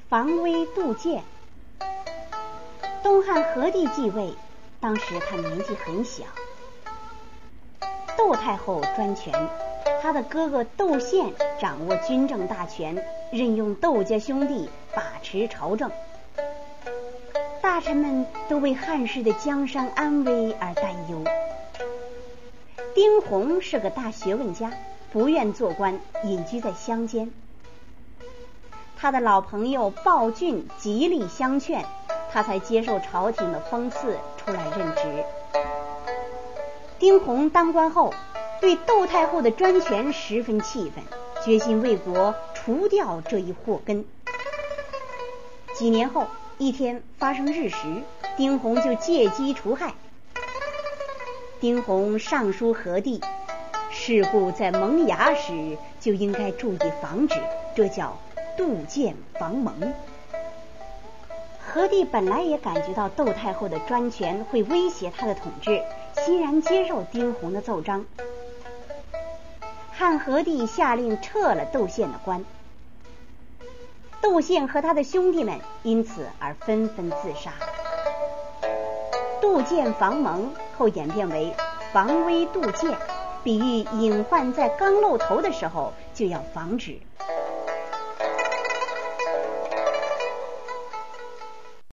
防微杜渐。东汉和帝继位，当时他年纪很小。窦太后专权，他的哥哥窦宪掌握军政大权，任用窦家兄弟把持朝政。大臣们都为汉室的江山安危而担忧。丁弘是个大学问家，不愿做官，隐居在乡间。他的老朋友鲍俊极力相劝，他才接受朝廷的封赐，出来任职。丁弘当官后，对窦太后的专权十分气愤，决心为国除掉这一祸根。几年后，一天发生日食，丁弘就借机除害。丁弘上书和帝，事故在萌芽时就应该注意防止，这叫杜渐防萌。和帝本来也感觉到窦太后的专权会威胁他的统治，欣然接受丁弘的奏章。汉和帝下令撤了窦宪的官，窦宪和他的兄弟们因此而纷纷自杀。杜渐防萌后演变为防微杜渐，比喻隐患在刚露头的时候就要防止。